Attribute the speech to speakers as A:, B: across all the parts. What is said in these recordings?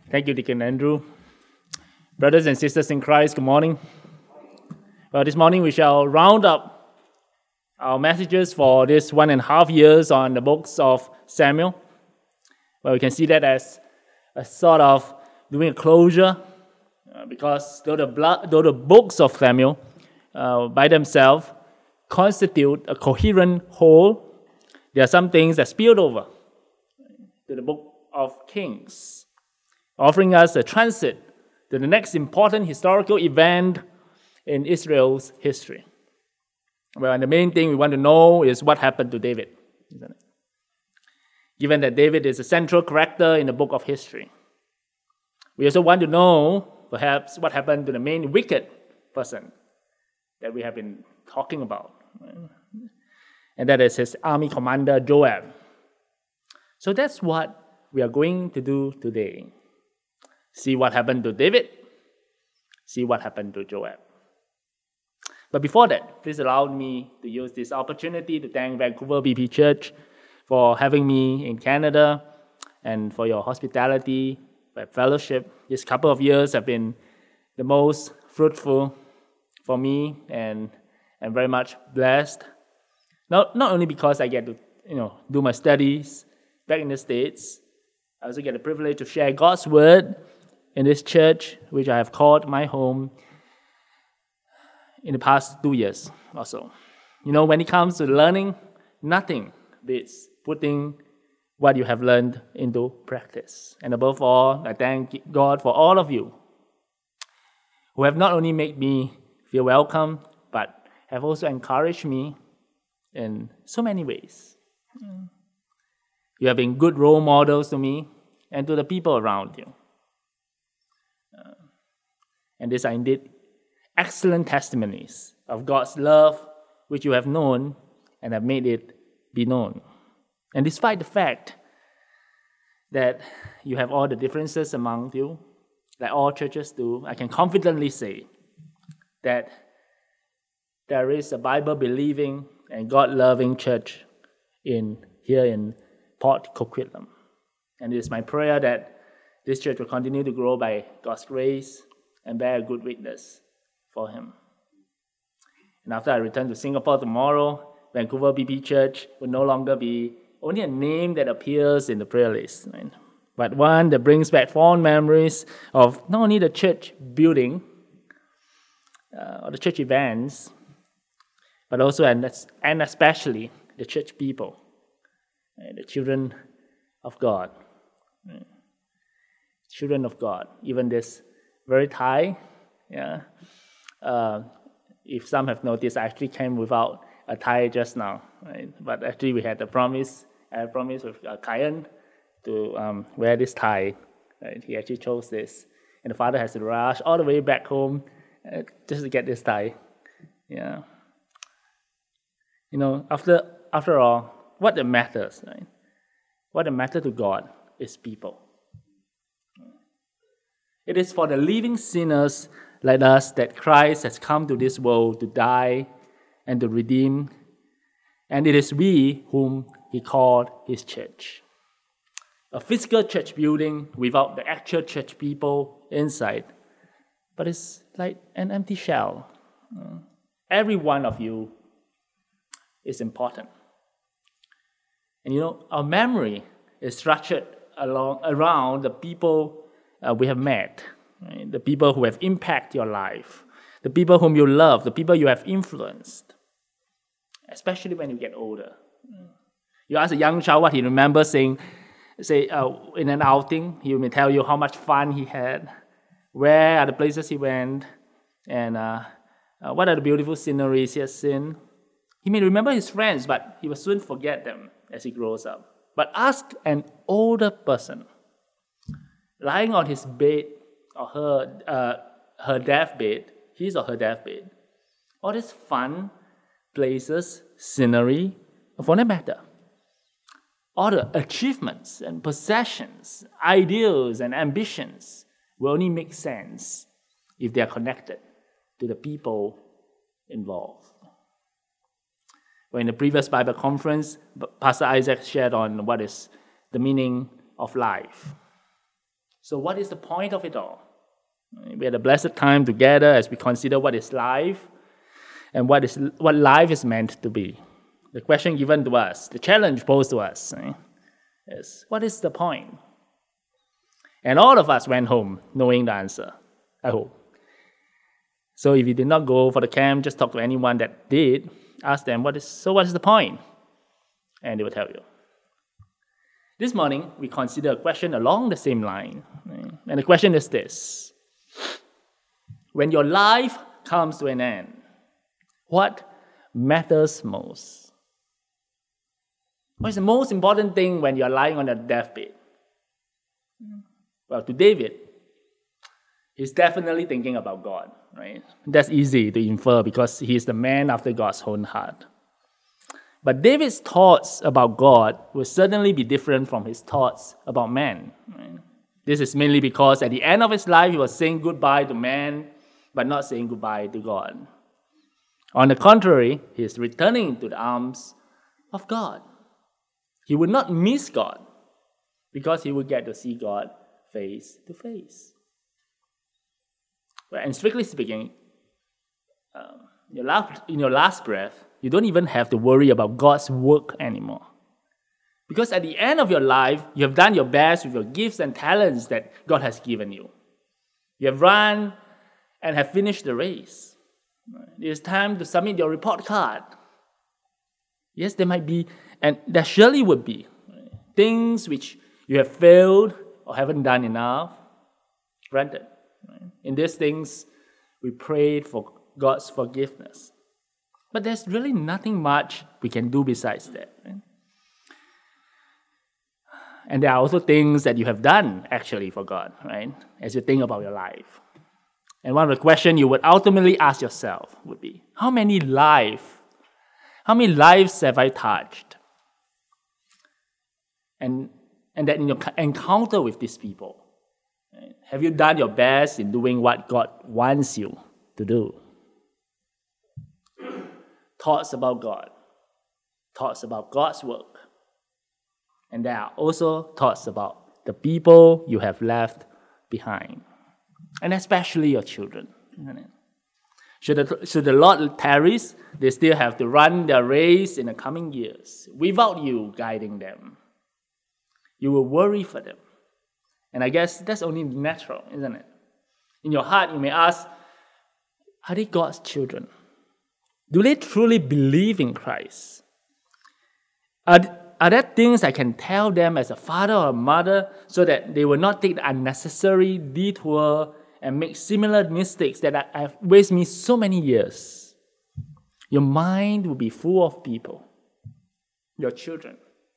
A: Thank you, Deacon Andrew. Brothers and sisters in Christ, good morning. Well, this morning we shall round up our messages for this 1.5 years on the books of Samuel. Well, we can see that as a sort of doing a closure, because though the books of Samuel by themselves constitute a coherent whole, there are some things that spilled over to the book of Kings, offering us a transit to the next important historical event in Israel's history. Well, and the main thing we want to know is what happened to David, isn't it? Given that David is a central character in the book of history. We also want to know, perhaps, what happened to the main wicked person that we have been talking about. And that is his army commander, Joab. So that's what we are going to do today. See what happened to David. See what happened to Joab. But before that, please allow me to use this opportunity to thank Vancouver BP Church for having me in Canada and for your hospitality, fellowship. This couple of years have been the most fruitful for me, and I'm very much blessed. Not only because I get to do my studies back in the States, I also get the privilege to share God's word in this church, which I have called my home in the past 2 years or so. When it comes to learning, nothing beats putting what you have learned into practice. And above all, I thank God for all of you who have not only made me feel welcome, but have also encouraged me in so many ways. You have been good role models to me and to the people around you. And these are indeed excellent testimonies of God's love, which you have known and have made it be known. And despite the fact that you have all the differences among you, like all churches do, I can confidently say that there is a Bible-believing and God-loving church here in Port Coquitlam. And it is my prayer that this church will continue to grow by God's grace and bear a good witness for Him. And after I return to Singapore tomorrow, Vancouver BP Church will no longer be only a name that appears in the prayer list, right? But one that brings back fond memories of not only the church building or the church events, but also and especially the church people, the children of God. Children of God, even this very tie. If some have noticed, I actually came without a tie just now, right? But actually we had I promised with Kyan to wear this tie. Right? He actually chose this, and the father has to rush all the way back home just to get this tie. After all, what matters, right? What matters to God is people. It is for the living sinners like us that Christ has come to this world to die and to redeem, and it is we whom He called His church. A physical church building without the actual church people inside, but it's like an empty shell. Every one of you is important. And our memory is structured around the people we have met, right? The people who have impacted your life, the people whom you love, the people you have influenced, especially when you get older. You ask a young child what he remembers in an outing, he may tell you how much fun he had, where are the places he went, and what are the beautiful sceneries he has seen. He may remember his friends, but he will soon forget them as he grows up. But ask an older person, lying on his bed or her deathbed, his or her deathbed, all these fun places, scenery, for that matter, all the achievements and possessions, ideals and ambitions will only make sense if they are connected to the people involved. Well, in the previous Bible conference, Pastor Isaac shared on what is the meaning of life. So what is the point of it all? We had a blessed time together as we consider what is life and what life is meant to be. The question given to us, the challenge posed to us, is what is the point? And all of us went home knowing the answer, I hope. So if you did not go for the camp, just talk to anyone that did. Ask them, what is the point? And they will tell you. This morning, we consider a question along the same line. And the question is this. When your life comes to an end, what matters most? What is the most important thing when you're lying on a deathbed? Well, to David, he's definitely thinking about God, right? That's easy to infer because he's the man after God's own heart. But David's thoughts about God will certainly be different from his thoughts about man. Right? This is mainly because at the end of his life, he was saying goodbye to man, but not saying goodbye to God. On the contrary, he is returning to the arms of God. He would not miss God because he would get to see God face to face. And strictly speaking, in your last breath, you don't even have to worry about God's work anymore. Because at the end of your life, you have done your best with your gifts and talents that God has given you. You have run and have finished the race. It is time to submit your report card. Yes, there might be, and there surely would be, things which you have failed or haven't done enough. Granted. In these things, we prayed for God's forgiveness. But there's really nothing much we can do besides that. Right? And there are also things that you have done actually for God, right? As you think about your life. And one of the questions you would ultimately ask yourself would be, how many lives have I touched? And that in your encounter with these people, right, have you done your best in doing what God wants you to do? Thoughts about God, thoughts about God's work. And there are also thoughts about the people you have left behind, and especially your children. Isn't it? Should the Lord tarries, they still have to run their race in the coming years without you guiding them. You will worry for them. And I guess that's only natural, isn't it? In your heart, you may ask, are they God's children? Do they truly believe in Christ? Are there things I can tell them as a father or a mother so that they will not take the unnecessary detour and make similar mistakes that have wasted me so many years? Your mind will be full of people, your children,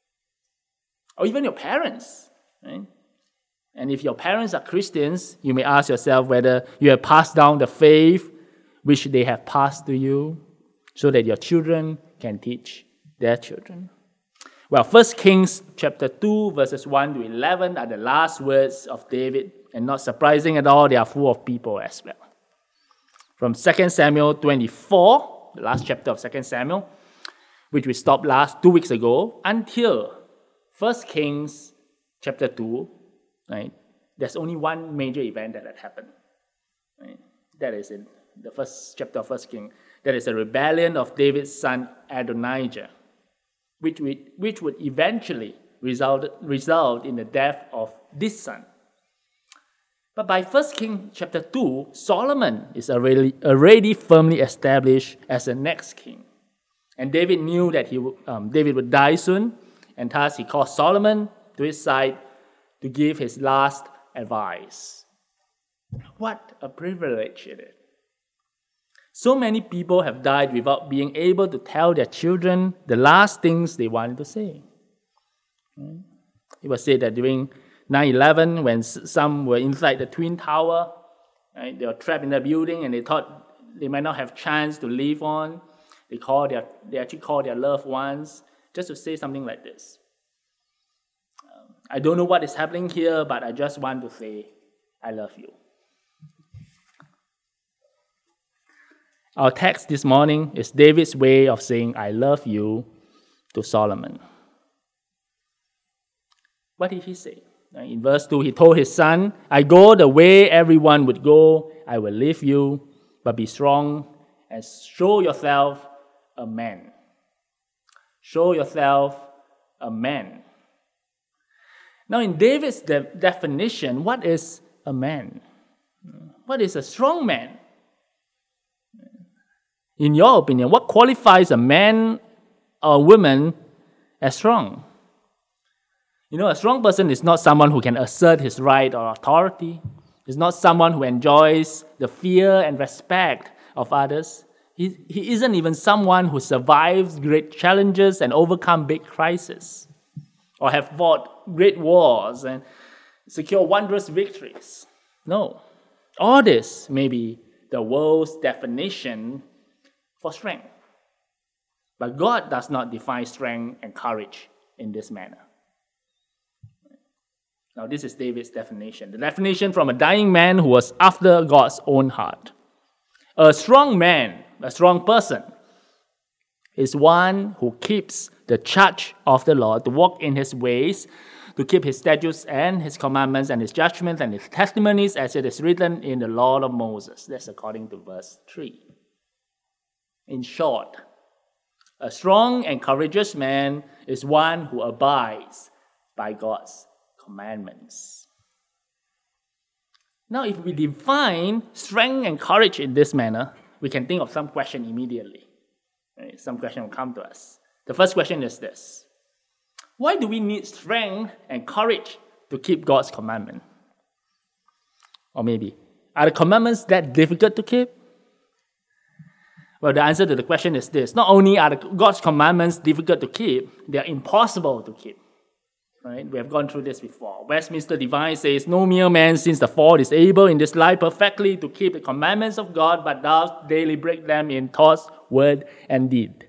A: or even your parents. Right? And if your parents are Christians, you may ask yourself whether you have passed down the faith which they have passed to you, so that your children can teach their children. Well, 1 Kings chapter 2, verses 1 to 11 are the last words of David, and not surprising at all, they are full of people as well. From 2 Samuel 24, the last chapter of 2 Samuel, which we stopped 2 weeks ago, until 1 Kings chapter 2, right, there's only one major event that had happened. Right? That is in the first chapter of 1 Kings. That is a rebellion of David's son Adonijah, which would eventually result in the death of this son. But by 1 Kings chapter 2, Solomon is already firmly established as the next king. And David knew that David would die soon, and thus he called Solomon to his side to give his last advice. What a privilege it is. So many people have died without being able to tell their children the last things they wanted to say. It was said that during 9/11, when some were inside the Twin Tower, right, they were trapped in the building and they thought they might not have chance to live on. They actually called their loved ones just to say something like this. I don't know what is happening here, but I just want to say, I love you. Our text this morning is David's way of saying, I love you to Solomon. What did he say? In verse 2, he told his son, I go the way everyone would go. I will leave you, but be strong and show yourself a man. Show yourself a man. Now, in David's definition, what is a man? What is a strong man? In your opinion, what qualifies a man or a woman as strong? A strong person is not someone who can assert his right or authority. It's not someone who enjoys the fear and respect of others. He isn't even someone who survives great challenges and overcome big crises, or have fought great wars and secure wondrous victories. No. All this may be the world's definition for strength. But God does not define strength and courage in this manner. Now, this is David's definition. The definition from a dying man who was after God's own heart. A strong man, a strong person, is one who keeps the charge of the Lord, to walk in his ways, to keep his statutes and his commandments and his judgments and his testimonies as it is written in the law of Moses. That's according to verse 3. In short, a strong and courageous man is one who abides by God's commandments. Now, if we define strength and courage in this manner, we can think of some question immediately. Right? Some question will come to us. The first question is this: why do we need strength and courage to keep God's commandment? Or maybe, are the commandments that difficult to keep? Well, the answer to the question is this: not only are God's commandments difficult to keep, they are impossible to keep. Right? We have gone through this before. Westminster Divine says, no mere man since the fall is able in this life perfectly to keep the commandments of God, but does daily break them in thoughts, word, and deed.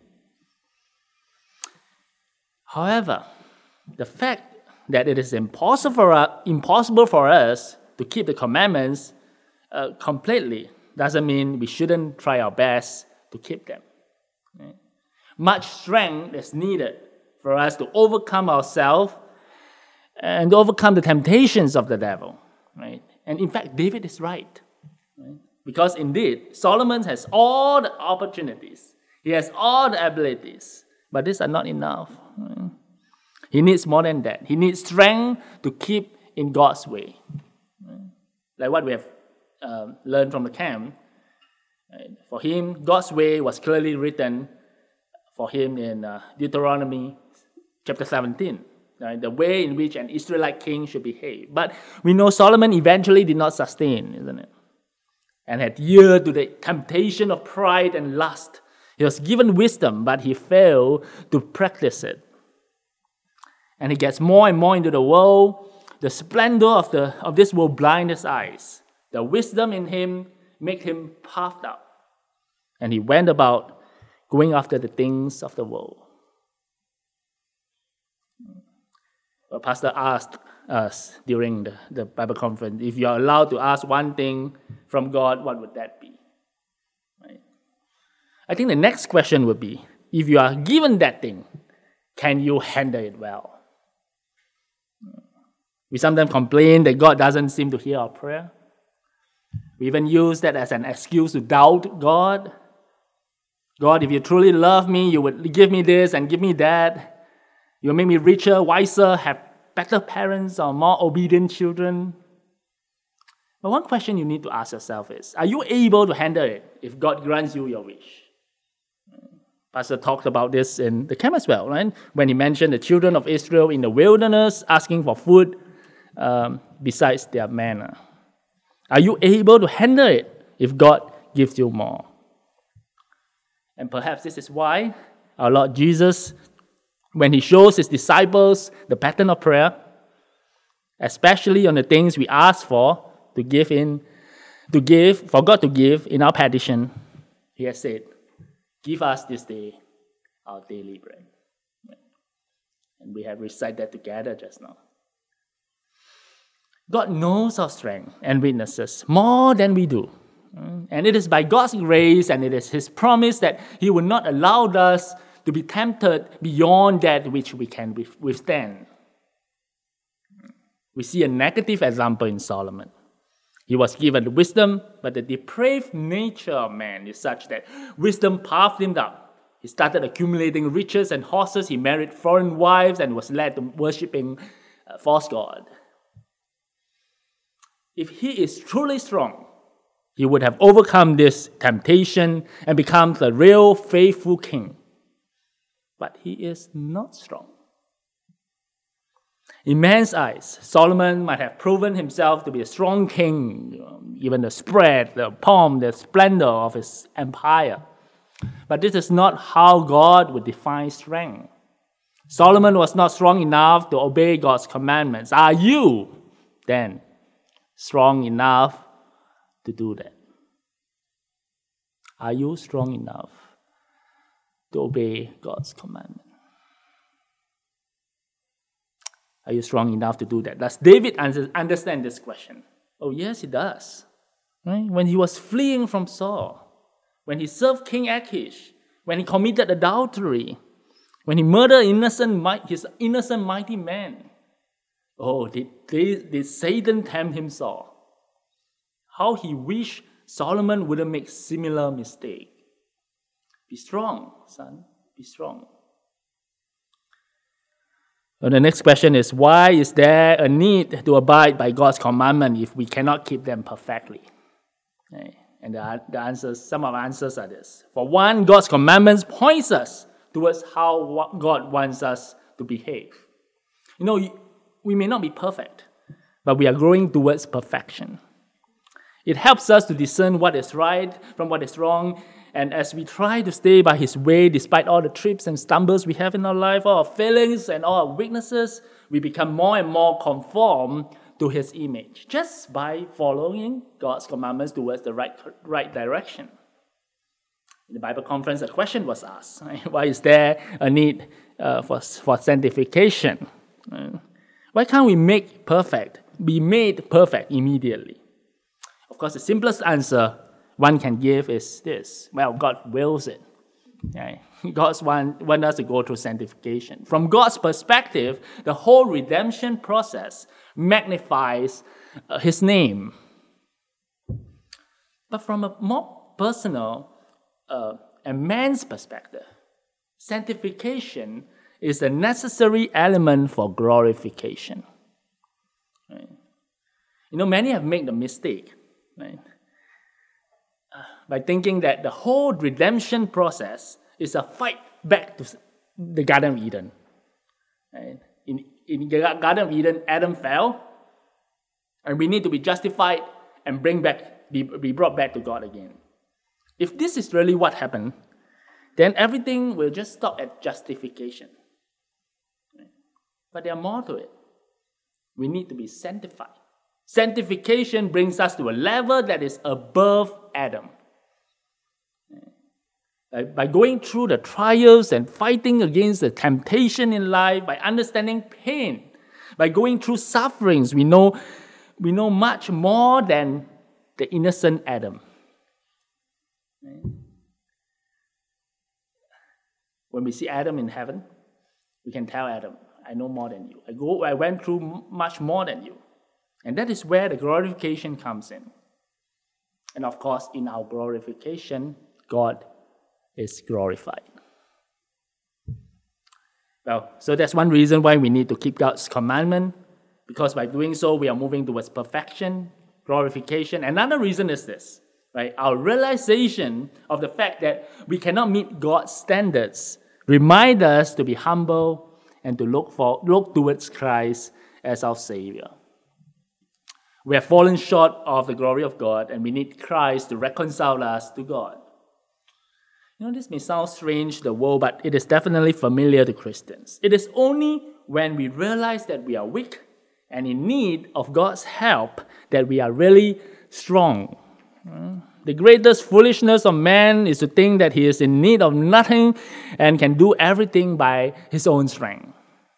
A: However, the fact that it is impossible for us to keep the commandments completely doesn't mean we shouldn't try our best to keep them. Right? Much strength is needed for us to overcome ourselves and to overcome the temptations of the devil. Right? And in fact, David is right. Because indeed, Solomon has all the opportunities. He has all the abilities. But these are not enough. He needs more than that. He needs strength to keep in God's way. Like what we have learned from the camp. For him, God's way was clearly written for him in Deuteronomy chapter 17. The way in which an Israelite king should behave. But we know Solomon eventually did not sustain, isn't it? And had yielded to the temptation of pride and lust. He was given wisdom, but he failed to practice it. And he gets more and more into the world. The splendor of this world blinds his eyes. The wisdom in him made him puffed up. And he went about going after the things of the world. A pastor asked us during the Bible conference, if you are allowed to ask one thing from God, what would that be? Right? I think the next question would be, if you are given that thing, can you handle it well? We sometimes complain that God doesn't seem to hear our prayer. We even use that as an excuse to doubt God. God, if you truly love me, you would give me this and give me that. You'll make me richer, wiser, have better parents or more obedient children. But one question you need to ask yourself is, are you able to handle it if God grants you your wish? Pastor talked about this in the camp as well, right? When he mentioned the children of Israel in the wilderness asking for food besides their manna. Are you able to handle it if God gives you more? And perhaps this is why our Lord Jesus, when he shows his disciples the pattern of prayer, especially on the things we ask for for God to give in our petition, he has said, give us this day our daily bread. And we have recited that together just now. God knows our strength and weaknesses more than we do. And it is by God's grace and it is his promise that he will not allow us to be tempted beyond that which we can withstand. We see a negative example in Solomon. He was given wisdom, but the depraved nature of man is such that wisdom puffed him up. He started accumulating riches and horses. He married foreign wives and was led to worshipping a false god. If he is truly strong, he would have overcome this temptation and become the real faithful king. But he is not strong. In man's eyes, Solomon might have proven himself to be a strong king, given the spread, the pomp, the splendor of his empire. But this is not how God would define strength. Solomon was not strong enough to obey God's commandments. Are you, then, strong enough to do that? Are you strong enough to obey God's commandment? Are you strong enough to do that? Does David understand this question? Oh, yes, he does. Right? When he was fleeing from Saul, when he served King Achish, when he committed adultery, when he murdered his innocent mighty men. Oh, did Satan tempt him so? How he wished Solomon wouldn't make similar mistake. Be strong, son. Be strong. And the next question is, why is there a need to abide by God's commandment if we cannot keep them perfectly? Okay. And some of the answers are this. For one, God's commandments points us towards how God wants us to behave. We may not be perfect, but we are growing towards perfection. It helps us to discern what is right from what is wrong, and as we try to stay by His way, despite all the trips and stumbles we have in our life, all our failings and all our weaknesses, we become more and more conformed to His image, just by following God's commandments towards the right direction. In the Bible conference, a question was asked, right? Why is there a need for sanctification? Why can't we be made perfect immediately? Of course, the simplest answer one can give is this. Well, God wills it. Okay? God wants us to go through sanctification. From God's perspective, the whole redemption process magnifies His name. But from a more personal and man's perspective, sanctification is a necessary element for glorification. Right? Many have made the mistake, right? By thinking that the whole redemption process is a fight back to the Garden of Eden. Right? In the Garden of Eden, Adam fell, and we need to be justified and be brought back to God again. If this is really what happened, then everything will just stop at justification. Right? But there are more to it. We need to be sanctified. Sanctification brings us to a level that is above Adam. By going through the trials and fighting against the temptation in life, by understanding pain, by going through sufferings, we know much more than the innocent Adam. When we see Adam in heaven, we can tell Adam, I know more than you. I went through much more than you. And that is where the glorification comes in. And of course, in our glorification, God is glorified. Well, so that's one reason why we need to keep God's commandment, because by doing so, we are moving towards perfection, glorification. Another reason is this, right? Our realization of the fact that we cannot meet God's standards remind us to be humble and to look towards Christ as our Savior. We have fallen short of the glory of God, and we need Christ to reconcile us to God. This may sound strange to the world, but it is definitely familiar to Christians. It is only when we realize that we are weak and in need of God's help that we are really strong. The greatest foolishness of man is to think that he is in need of nothing and can do everything by his own strength.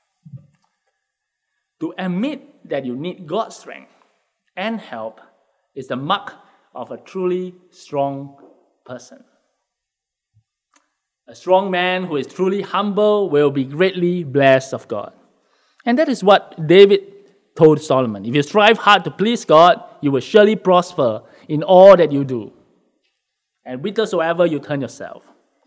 A: To admit that you need God's strength and help is the mark of a truly strong person. A strong man who is truly humble will be greatly blessed of God. And that is what David told Solomon. If you strive hard to please God, you will surely prosper in all that you do. And whithersoever you turn yourself.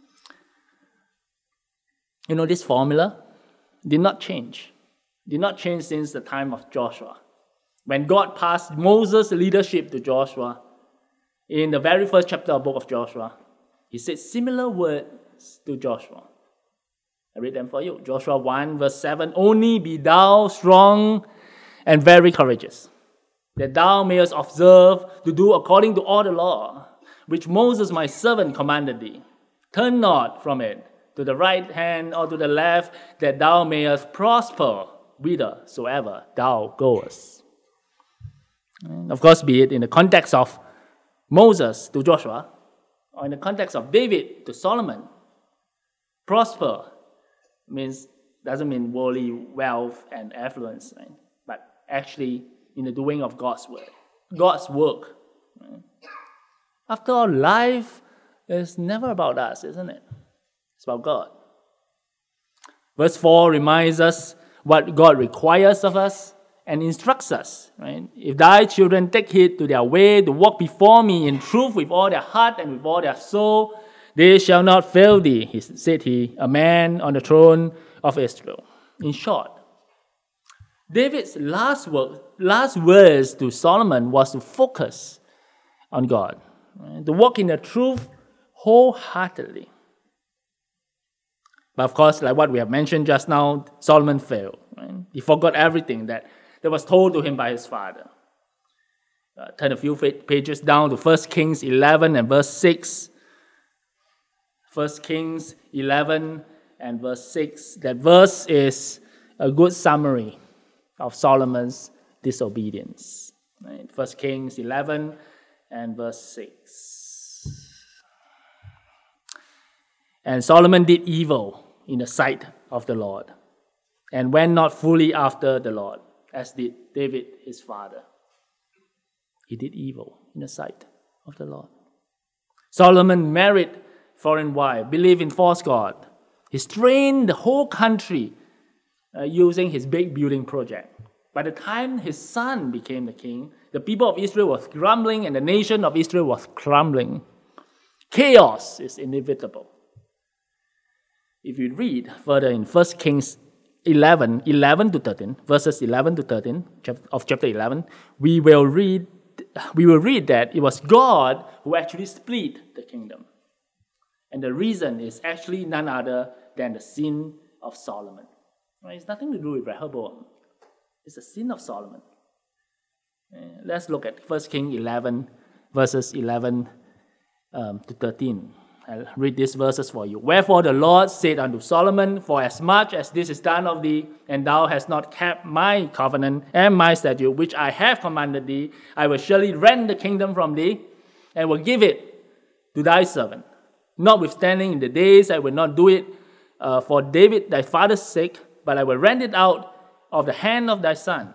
A: This formula did not change. Did not change since the time of Joshua. When God passed Moses' leadership to Joshua, in the very first chapter of the book of Joshua, he said similar words to Joshua. I read them for you. Joshua 1 verse 7, only be thou strong and very courageous, that thou mayest observe to do according to all the law, which Moses my servant commanded thee. Turn not from it to the right hand or to the left, that thou mayest prosper whithersoever thou goest. And of course, be it in the context of Moses to Joshua, or in the context of David to Solomon, prosper doesn't mean worldly wealth and affluence, right? But actually in the doing of God's word, God's work. Right? After all, life is never about us, isn't it? It's about God. Verse 4 reminds us what God requires of us and instructs us. Right? If thy children take heed to their way to walk before me in truth with all their heart and with all their soul, they shall not fail thee, said he, a man on the throne of Israel. In short, David's last words to Solomon was to focus on God, right? To walk in the truth wholeheartedly. But of course, like what we have mentioned just now, Solomon failed. Right? He forgot everything that was told to him by his father. Turn a few pages down to 1 Kings 11 and verse 6. 1 Kings 11 and verse 6. That verse is a good summary of Solomon's disobedience. Right? 1 Kings 11 and verse 6. And Solomon did evil in the sight of the Lord, and went not fully after the Lord, as did David his father. He did evil in the sight of the Lord. Solomon married foreign wife, believed in false god. He strained the whole country using his big building project. By the time his son became the king, the people of Israel was grumbling and the nation of Israel was crumbling. Chaos is inevitable. If you read further in 1 Kings 11 to 13, verses 11 to 13 of chapter 11, we will read that it was God who actually split the kingdom. And the reason is actually none other than the sin of Solomon. Right? It's nothing to do with Rehoboam. It's the sin of Solomon. Let's look at 1 Kings 11, verses 11 to 13. I'll read these verses for you. Wherefore the Lord said unto Solomon, for as much as this is done of thee, and thou hast not kept my covenant and my statute, which I have commanded thee, I will surely rend the kingdom from thee, and will give it to thy servant. Notwithstanding, in the days I will not do it for David thy father's sake, but I will rend it out of the hand of thy son.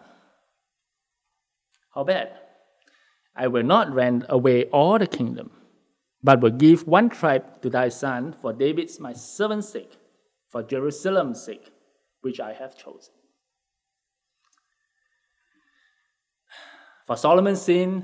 A: How bad? I will not rend away all the kingdom, but will give one tribe to thy son for David's my servant's sake, for Jerusalem's sake, which I have chosen. For Solomon's sin,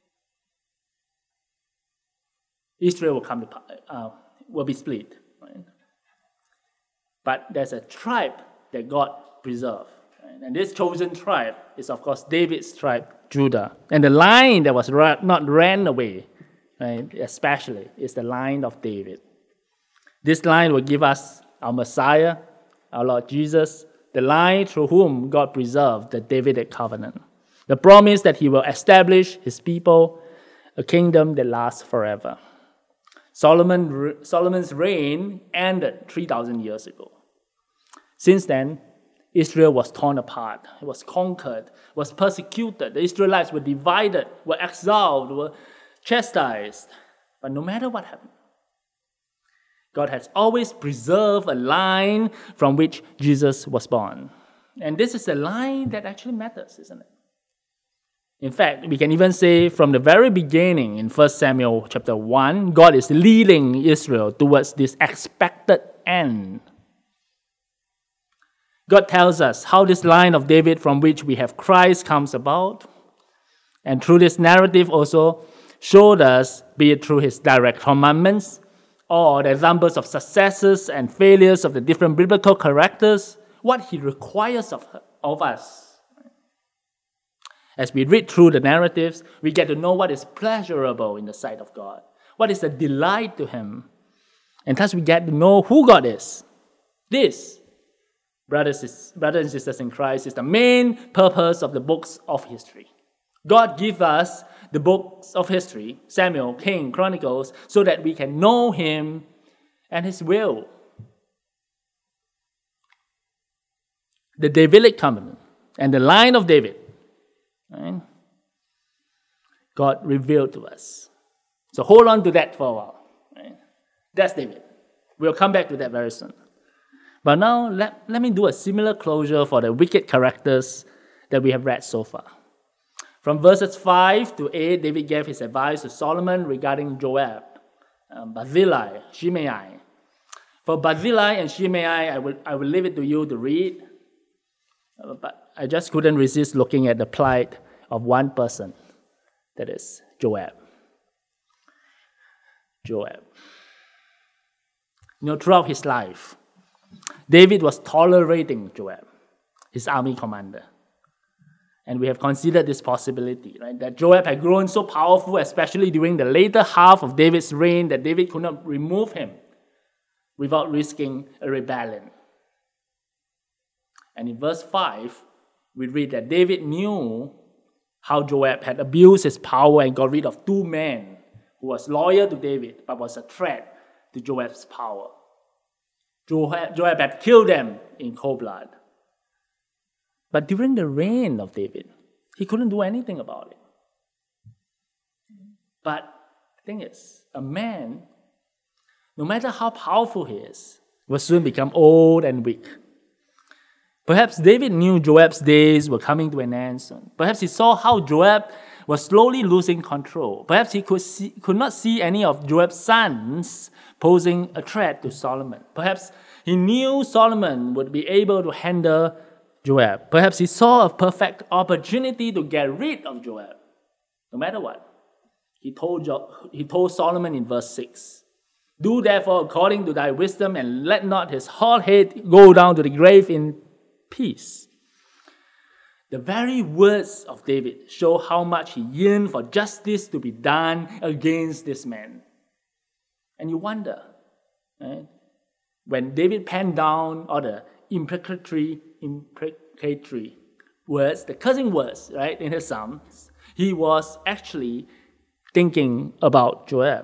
A: Israel will be split. Right? But there's a tribe that God preserved. Right? And this chosen tribe is, of course, David's tribe, Judah. And the line that was not ran away, right, especially, is the line of David. This line will give us our Messiah, our Lord Jesus, the line through whom God preserved the Davidic covenant. The promise that he will establish his people, a kingdom that lasts forever. Solomon's reign ended 3,000 years ago. Since then, Israel was torn apart, it was conquered, was persecuted. The Israelites were divided, were exiled, were chastised. But no matter what happened, God has always preserved a line from which Jesus was born. And this is a line that actually matters, isn't it? In fact, we can even say from the very beginning in 1 Samuel chapter 1, God is leading Israel towards this expected end. God tells us how this line of David from which we have Christ comes about. And through this narrative also showed us, be it through his direct commandments or the examples of successes and failures of the different biblical characters, what he requires of us. As we read through the narratives, we get to know what is pleasurable in the sight of God, what is a delight to him. And thus we get to know who God is. This, brothers and sisters in Christ, is the main purpose of the books of history. God gives us the books of history, Samuel, King, Chronicles, so that we can know him and his will. The Davidic covenant and the line of David, right? God revealed to us. So hold on to that for a while. Right? That's David. We'll come back to that very soon. But now, let me do a similar closure for the wicked characters that we have read so far. From verses 5 to 8, David gave his advice to Solomon regarding Joab, Barzillai, Shimei. For Barzillai and Shimei, I will leave it to you to read. But I just couldn't resist looking at the plight of one person, that is Joab. Joab. Throughout his life, David was tolerating Joab, his army commander. And we have considered this possibility, right? That Joab had grown so powerful, especially during the later half of David's reign, that David could not remove him without risking a rebellion. And in verse 5, we read that David knew how Joab had abused his power and got rid of two men who was loyal to David but was a threat to Joab's power. Joab had killed them in cold blood. But during the reign of David, he couldn't do anything about it. But the thing is, a man, no matter how powerful he is, will soon become old and weak. Perhaps David knew Joab's days were coming to an end soon. Perhaps he saw how Joab was slowly losing control. Perhaps he could not see any of Joab's sons posing a threat to Solomon. Perhaps he knew Solomon would be able to handle Joab. Perhaps he saw a perfect opportunity to get rid of Joab. No matter what, he told Solomon in verse 6, "Do therefore according to thy wisdom, and let not his hot head go down to the grave in peace." The very words of David show how much he yearned for justice to be done against this man. And you wonder, right? When David penned down all the imprecatory words, the cursing words, right, in his Psalms, he was actually thinking about Joab.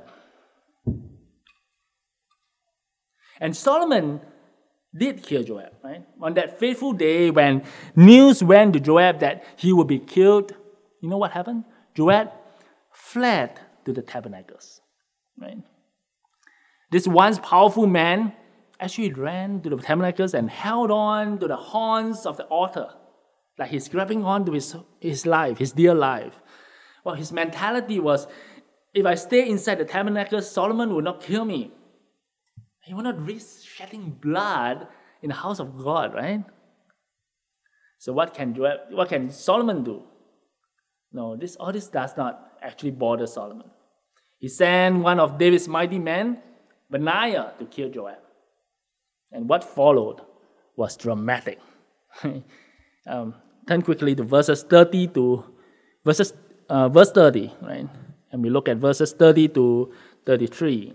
A: And Solomon did kill Joab, right? On that fateful day when news went to Joab that he would be killed, you know what happened? Joab fled to the tabernacles, right? This once powerful man actually ran to the tabernacles and held on to the horns of the altar, like he's grabbing on to his life, his dear life. Well, his mentality was, if I stay inside the tabernacles, Solomon will not kill me. He will not risk shedding blood in the house of God, right? So what can Solomon do? No, all this does not actually bother Solomon. He sent one of David's mighty men, Benaiah, to kill Joab. And what followed was dramatic. Turn quickly to verse 30, right? And we look at verses 30 to 33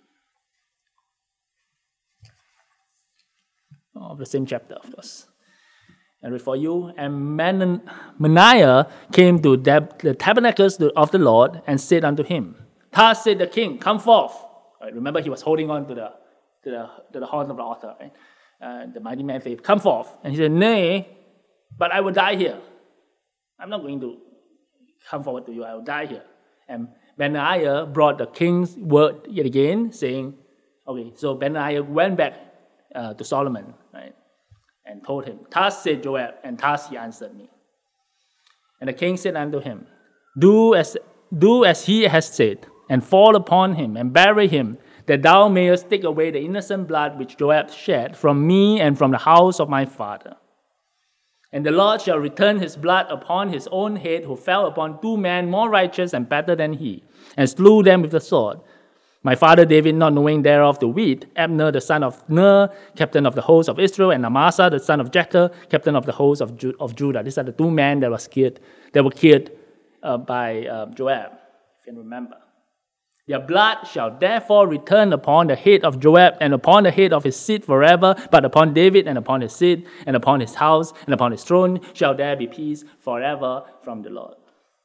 A: of the same chapter, of course. And for you, and Benaiah came to the tabernacles of the Lord and said unto him, "Thus said the king, come forth." Right, remember, he was holding on to the horn of the altar. Right? The mighty man said, "Come forth." And he said, "Nay, but I will die here. I'm not going to come forward to you. I will die here." And Benaiah brought the king's word yet again, saying, okay, so Benaiah went back to Solomon, right, and told him, "Thus said Joab, and thus he answered me." And the king said unto him, Do as he has said, and fall upon him, and bury him, that thou mayest take away the innocent blood which Joab shed from me and from the house of my father. And the Lord shall return his blood upon his own head, who fell upon 2 men more righteous and better than he, and slew them with the sword. My father David, not knowing thereof the wheat, Abner the son of Ner, captain of the host of Israel, and Amasa the son of Jether, captain of the host of Judah. These are the 2 men that were killed by Joab, if you can remember. Their blood shall therefore return upon the head of Joab and upon the head of his seed forever, but upon David and upon his seed and upon his house and upon his throne shall there be peace forever from the Lord.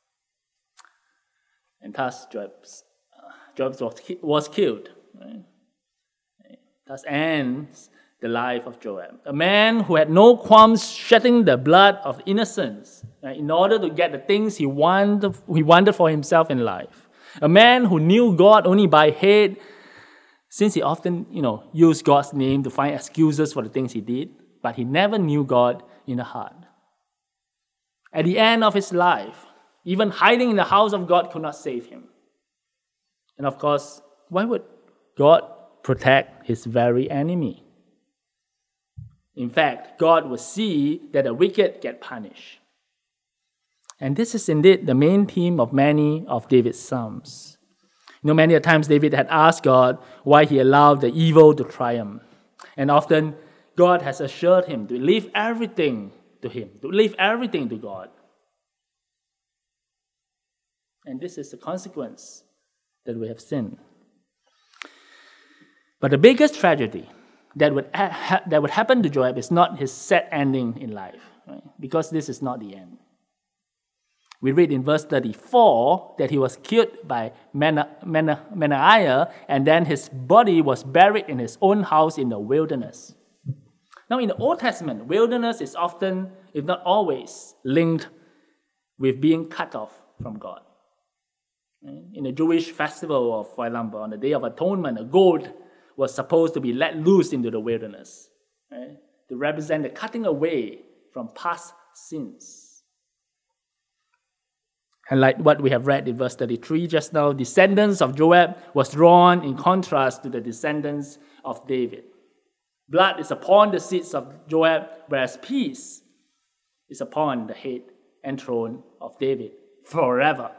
A: And thus Joab was killed. Right? Thus ends the life of Joab, a man who had no qualms shedding the blood of innocents, right, in order to get the things he wanted for himself in life. A man who knew God only by head, since he often used God's name to find excuses for the things he did, but he never knew God in the heart. At the end of his life, even hiding in the house of God could not save him. And of course, why would God protect his very enemy? In fact, God will see that the wicked get punished. And this is indeed the main theme of many of David's psalms. Many a times David had asked God why he allowed the evil to triumph. And often God has assured him to leave everything to him, to leave everything to God. And this is the consequence that we have seen. But the biggest tragedy that would happen to Joab is not his sad ending in life, right? Because this is not the end. We read in verse 34 that he was killed by Menaiah, and then his body was buried in his own house in the wilderness. Now, in the Old Testament, wilderness is often, if not always, linked with being cut off from God. In the Jewish festival of, for example, on the Day of Atonement, a goat was supposed to be let loose into the wilderness, right, to represent the cutting away from past sins. And like what we have read in verse 33 just now, descendants of Joab was drawn in contrast to the descendants of David. Blood is upon the seats of Joab, whereas peace is upon the head and throne of David forever.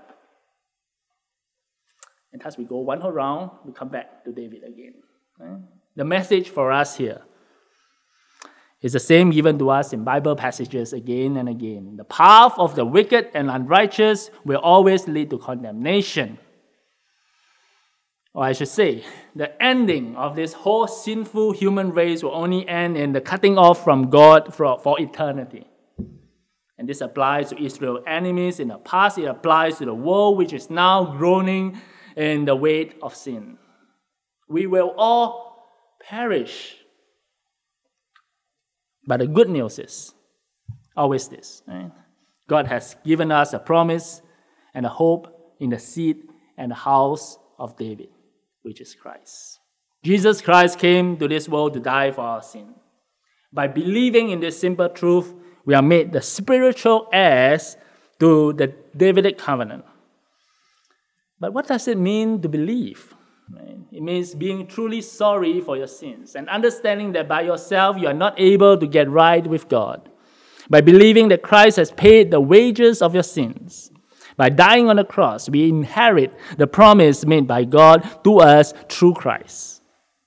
A: And as we go one whole round, we come back to David again. Right? The message for us here is the same given to us in Bible passages again and again. The path of the wicked and unrighteous will always lead to condemnation. Or I should say, the ending of this whole sinful human race will only end in the cutting off from God for eternity. And this applies to Israel's enemies in the past. It applies to the world which is now groaning in the weight of sin. We will all perish. But the good news is always this. Right? God has given us a promise and a hope in the seed and the house of David, which is Christ. Jesus Christ came to this world to die for our sin. By believing in this simple truth, we are made the spiritual heirs to the Davidic covenant. But what does it mean to believe? It means being truly sorry for your sins and understanding that by yourself you are not able to get right with God. By believing that Christ has paid the wages of your sins. By dying on the cross, we inherit the promise made by God to us through Christ.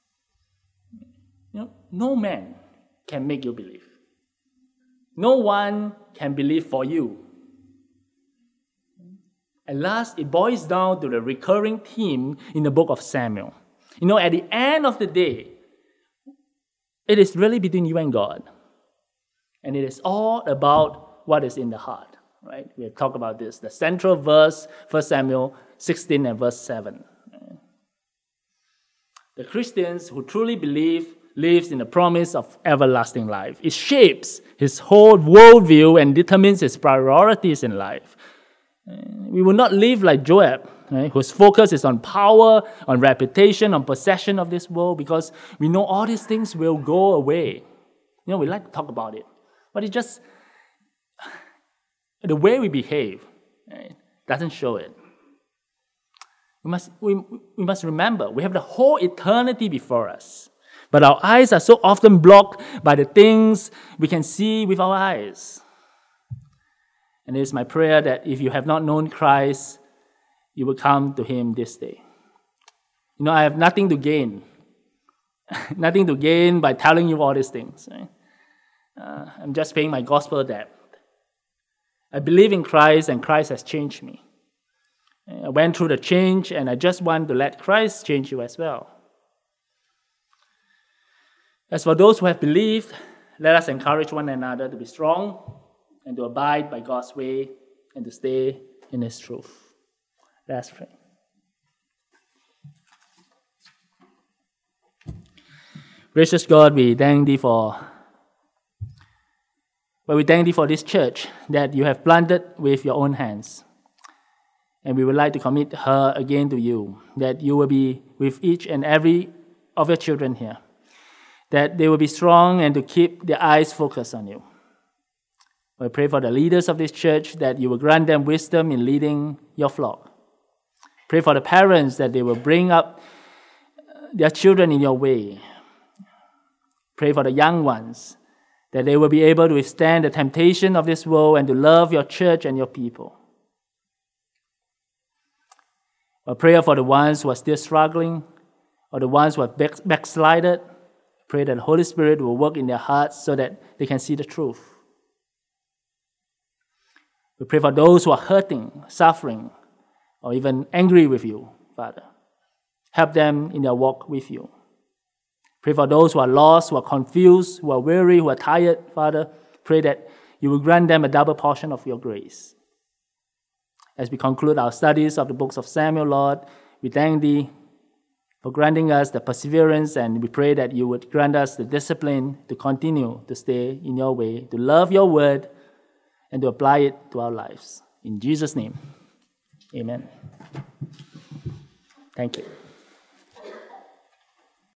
A: No man can make you believe. No one can believe for you. At last, it boils down to the recurring theme in the book of Samuel. At the end of the day, it is really between you and God. And it is all about what is in the heart, right? We have talked about this. The central verse, 1 Samuel 16 and verse 7. The Christians who truly believe lives in the promise of everlasting life. It shapes his whole worldview and determines his priorities in life. We will not live like Joab, right, whose focus is on power, on reputation, on possession of this world, because we know all these things will go away. We like to talk about it, but it's just the way we behave, right, doesn't show it. We must remember, we have the whole eternity before us, but our eyes are so often blocked by the things we can see with our eyes. And it is my prayer that if you have not known Christ, you will come to him this day. You know, I have nothing to gain. Nothing to gain by telling you all these things. Right? I'm just paying my gospel debt. I believe in Christ, and Christ has changed me. I went through the change, and I just want to let Christ change you as well. As for those who have believed, let us encourage one another to be strong and to abide by God's way and to stay in his truth. Let us pray. Gracious God, we thank thee for this church that you have planted with your own hands. And we would like to commit her again to you, that you will be with each and every of your children here, that they will be strong and to keep their eyes focused on you. We pray for the leaders of this church that you will grant them wisdom in leading your flock. Pray for the parents that they will bring up their children in your way. Pray for the young ones that they will be able to withstand the temptation of this world and to love your church and your people. A prayer for the ones who are still struggling or the ones who have backslided. Pray that the Holy Spirit will work in their hearts so that they can see the truth. We pray for those who are hurting, suffering, or even angry with you, Father. Help them in their walk with you. Pray for those who are lost, who are confused, who are weary, who are tired, Father. Pray that you will grant them a double portion of your grace. As we conclude our studies of the books of Samuel, Lord, we thank thee for granting us the perseverance, and we pray that you would grant us the discipline to continue to stay in your way, to love your word, and to apply it to our lives. In Jesus' name, amen. Thank you.